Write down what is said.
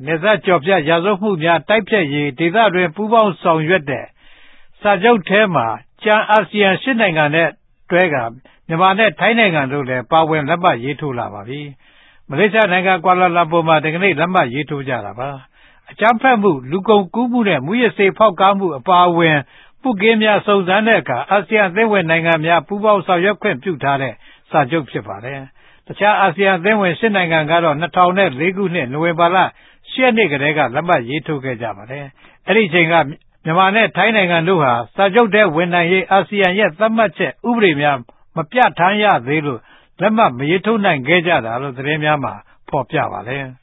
နယ်စပ်ကျော်ဖြတ်ရာဇဝတ်မှုများတိုက်ဖျက်ရေးဒေသတွင်ပူးပေါင်းဆောင်ရွက်တဲ့စာချုပ်ထဲမှာကျန်အာဆီယံ8နိုင်ငံနဲ့တွဲကမြန်မာနဲ့ထိုင်းနိုင်ငံတို့လည်းပါဝင်လက်မှတ်ရေးထိုးလာပါပြီ။မလေးရှားနိုင်ငံကွာလာလမ်ပူမှာဒီကနေ့လက်မှတ်ရေးထိုးကြတာပါ။အကြမ်းဖက်မှုလူကုန်ကူးမှုနဲ့မူးယစ်ဆေးဖောက်ကားမှုအပါအဝင်မှုကင်းများစုံစမ်းတဲ့အခါအာဆီယံအသင်းဝင်နိုင်ငံများပူးပေါင်းဆောင်ရွက်ခွင့်ပြုထားတဲ့စာချုပ်ဖြစ်ပါတယ်။တခြားအာဆီယံအသင်းဝင်8နိုင်ငံကတော့2004ခုနှစ်နိုဝင်ဘာလ10ရက်နေ့ကတည်းကလက်မှတ်ရေးထိုးခဲ့ကြပါတယ်။အဲဒီချိန်ကမြန်မာနဲ့ထိုင်းနိုင်ငံတို့ဟာစာချုပ်ထဲဝင်နိုင်ရေးအာဆီယံရဲ့သတ်မှတ်ချက်ဥပဒေများမပြဋ္ဌာန်းရသေးလို့လက်မှတ်မရေးထိုးနိုင်ခဲ့ကြတာလို့သတင်းများမှာဖော်ပြပါတယ်။